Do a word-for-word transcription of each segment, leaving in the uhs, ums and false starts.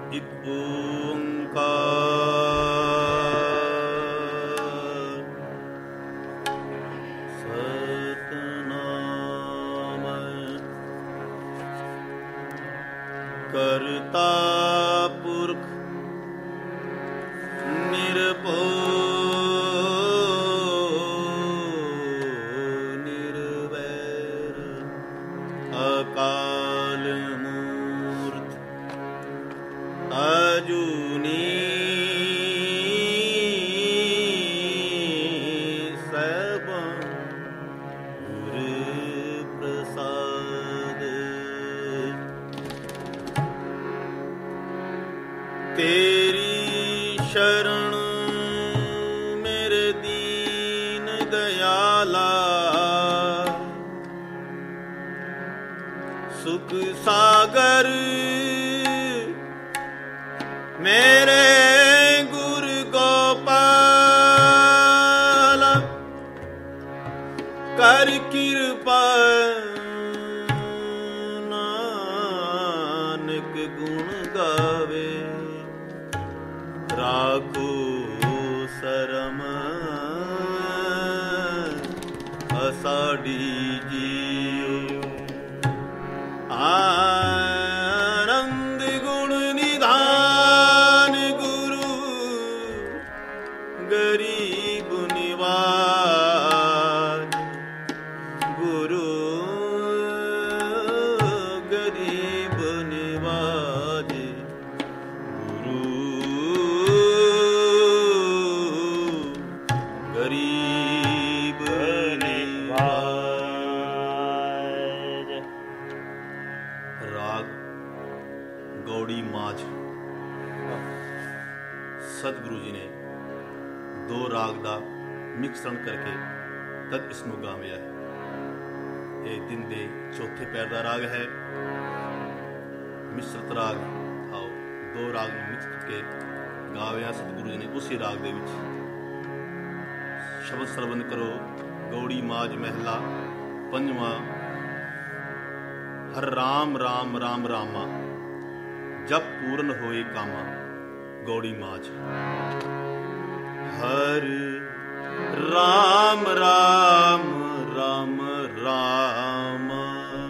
एक ओंकार सतनाम करता पुरख निरभो निर्वैर अकाल मूर्त अजूनी सब गुर प्रसाद तेरी शरण मेरे दीन दयाला सुख सागर मेरे गुरु गोपाल कर कृपा नानक गुण गावे राखो शरम असाडी जीव आनंद गुण निधान गुरु गरीब निवाज गुरु गरीब निवाज गरीब निवाज। राग गौड़ी माझ। सतगुरु जी ने दो राग ਦਾ ਮਿਕਸਣ ਕਰਕੇ ਤਦ ਇਸ ਨੂੰ ਗਾਵਿਆ ਹੈ। ਇਹ ਦਿਨ ਦੇ ਚੌਥੇ ਪੈਰ ਦਾ ਰਾਗ ਹੈ। ਮਿਸ਼ਰਤ ਰਾਗ ਆਓ ਦੋ ਰਾਗ ਨੂੰ ਮਿਕਸ ਕਰਕੇ ਗਾਵਿਆ ਸਤਗੁਰੂ ਜੀ ਨੇ ਉਸੇ ਰਾਗ ਦੇ ਵਿੱਚ। शब्द श्रवण करो गौड़ी माज महला पंजवा। हर राम राम राम रामा जब पूर्ण होए कामा। गौड़ी माज। हर राम राम राम रामा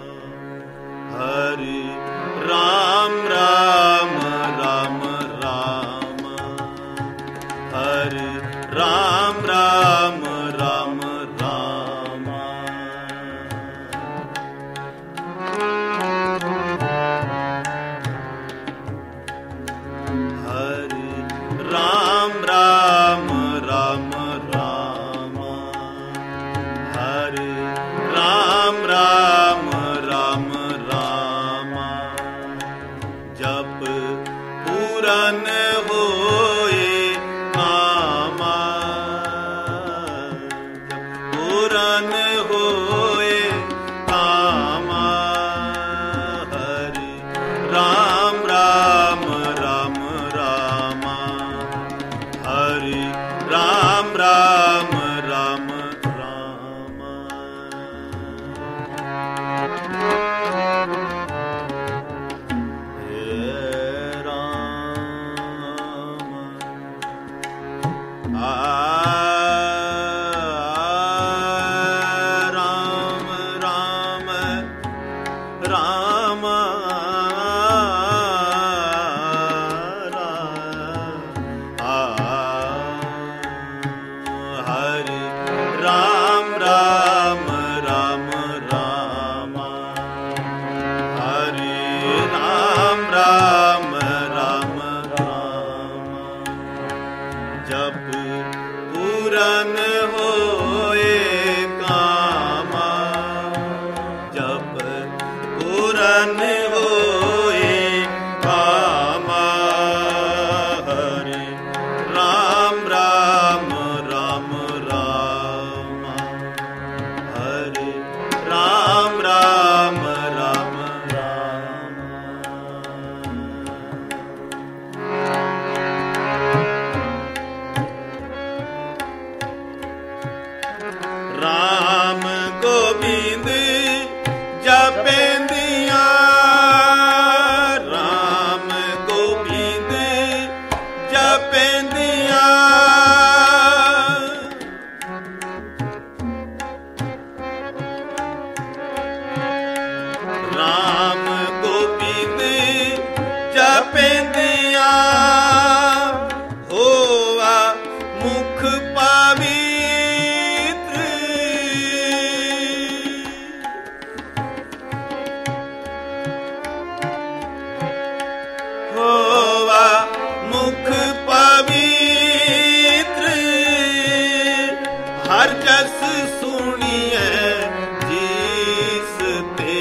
हर राम राम राम रामा हर राम राम राम रामा। हर राम राम राम रामा हर राम राम राम रामा। जप पूरन होए पूरन होए कामा। हरि राम राम राम रामा हरि राम राम राम रामा। हे राम आ राम हरि राम राम राम रामा हरि राम राम राम रामा। जप पूरन होए कामा जप पूरन होए कामा। हरि राम राम राम रामा हरि राम राम राम रामा। राम गोविंद जपेंदिया राम गोविंद राम गोबिंद जपेंदिया होवा मुख पवित्र होवा मुख पवित्र हर जस सुनिए जिस ते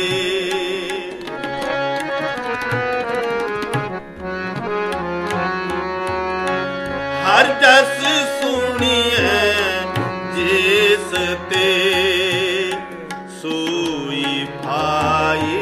हर जस सुनिए जिस ते सोई भाई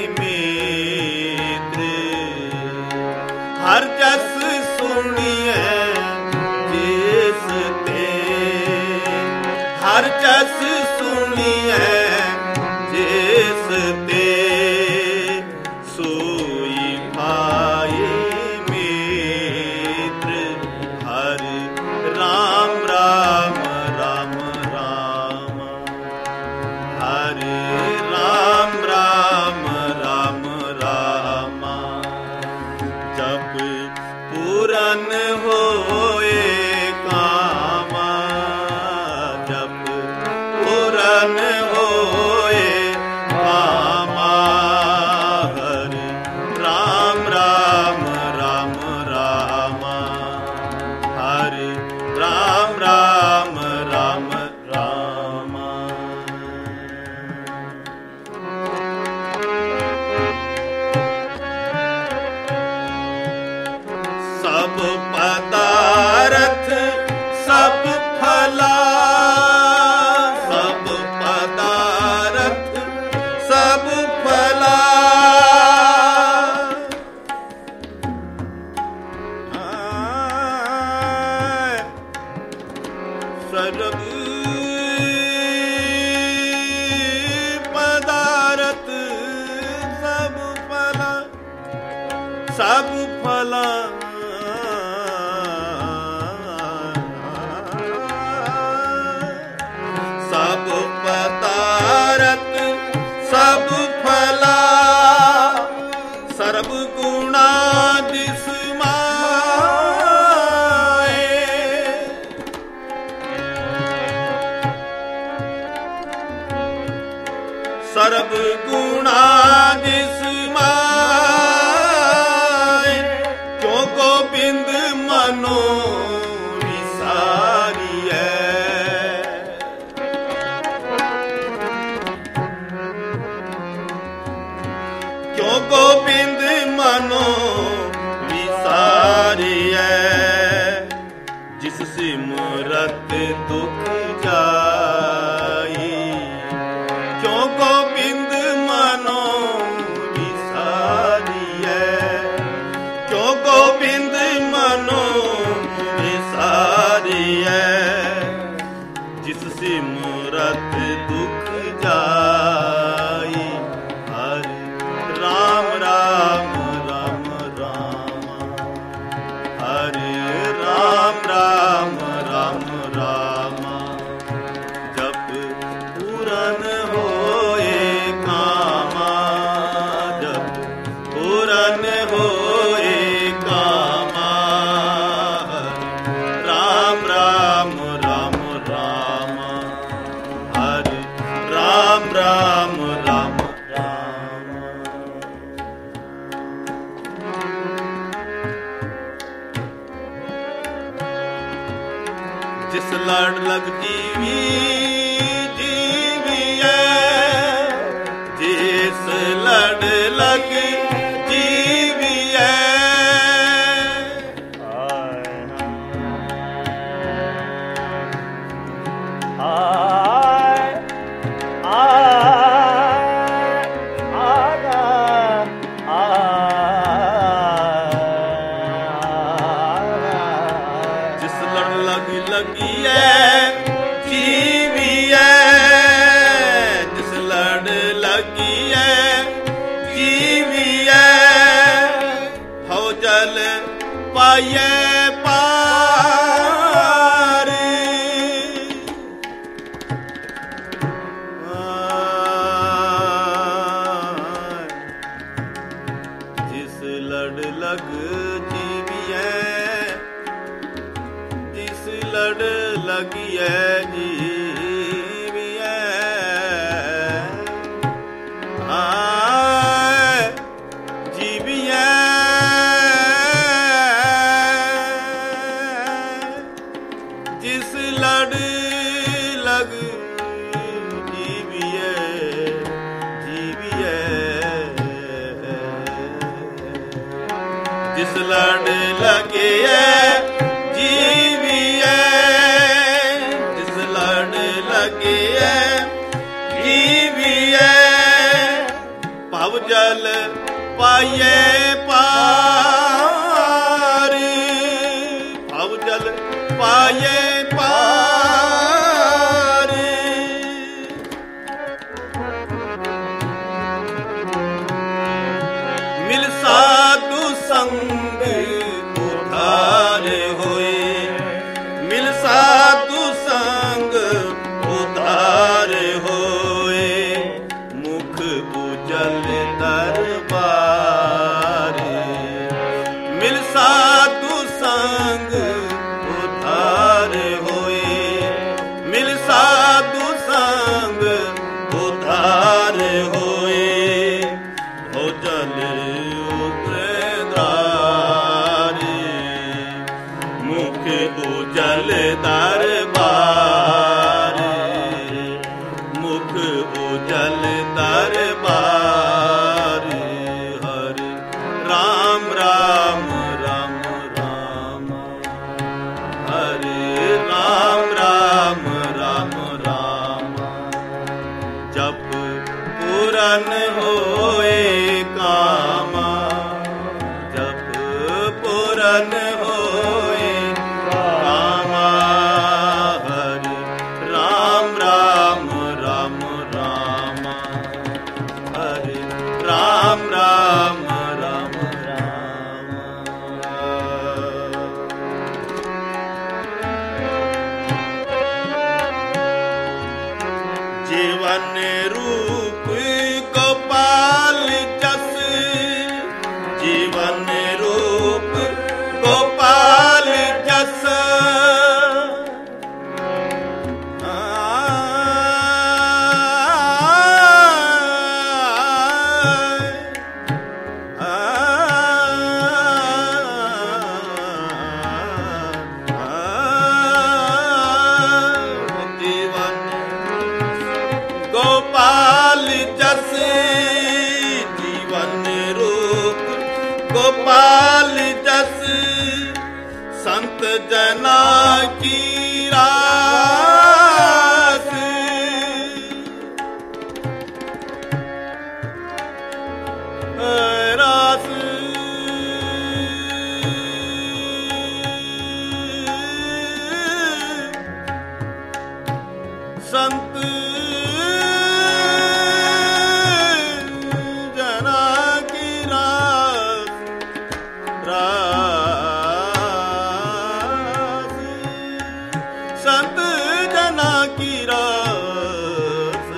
मित्र हर जस सुनिए जिस ते हर जस सुनिए जिस ते सोई भाई मित्र हरि राम राम राम राम हरि राम राम राम राम जब पूरन होए कामा जब पूरन होए कामा हरि राम राम राम राम हरि राम राम राम राम सब पदार्थ सब फला सब पदार्थ सब फला सर्व पदार्थ सब फला सब फला सब पदार्थ सब फला सर्व गुणा दिसमाए सर्व गुणा दिसमाए क्यों गोबिंद मनो विसारिए क्यों गोबिंद मनो विसारिए जिस सिमरत दुख जाई क्यों गोबिंद मनो विसारिए क्यों गोबिंद मनो विसारिए जिस सिमरत दुख जाई हरि राम राम राम राम हरि राम राम राम राम जप पूरन होए कामा जप पूरन होए कामा राम राम राम राम हरि राम राम राम राम जिस लड़ लग जीवी जीवी है जिस लड़ लग जीवी है जिस लड़ लग लगी है जीवी है जिस लड़ लगी है जीवी है हो जल पाइए पार आ, जग जीविए जिस लड़ लगिए जीविए आए जीविए जिस लड़ लग जीविए जीविए जिस लड़ लगे जीविए जिस लड़ लगे जीविए भव जल पाइए पार भव जल पाइए पार मिल साधु संग उधार होए मिल साधु संग उधार होए मुख उजल दरबार मिल साधु संग उधार होए मिल साधु संग उधार होए हो जल मुख उजल दरबार मुख उजल दरबार हरे राम राम राम राम हरे राम राम राम राम जप पूरन होए कामा जप पूरन होए कामा हरे राम राम राम राम हरे राम राम राम राम जीवन रूप गोपाल जस जीवन रूप गोपाल जस गोपाल जस जीवन रूप गोपाल जस संत जना की रास रास संत जना की रास रास संत जना की रास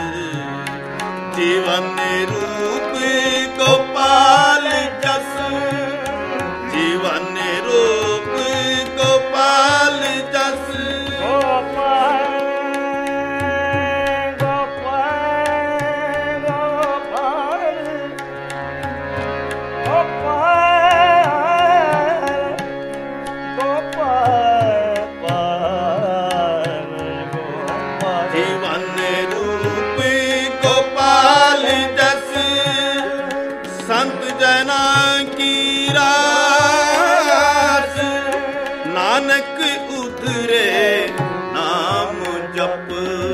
जीवन रूप गोपाल जस जीवन रूप गोपाल जस जीवन रूप गोपाल जस संत जना की रास नानक उतरे नाम जप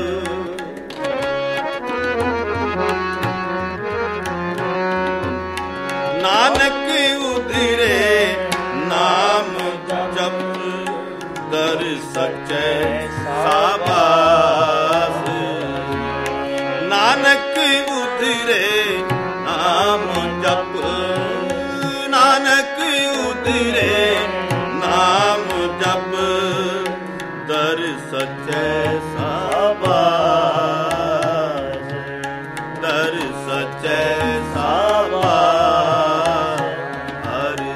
नानक उतरे नाम जप कर सच्चे साबास नानक उतरे नाम जप नानक उतरे नाम जप दर सच्चे साबास दर सच्चे साबास हरे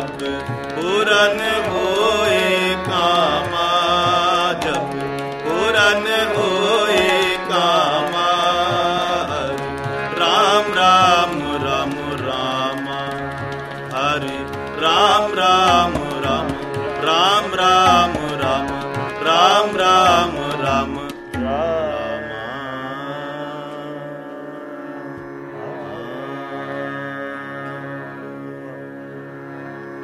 अब पुराने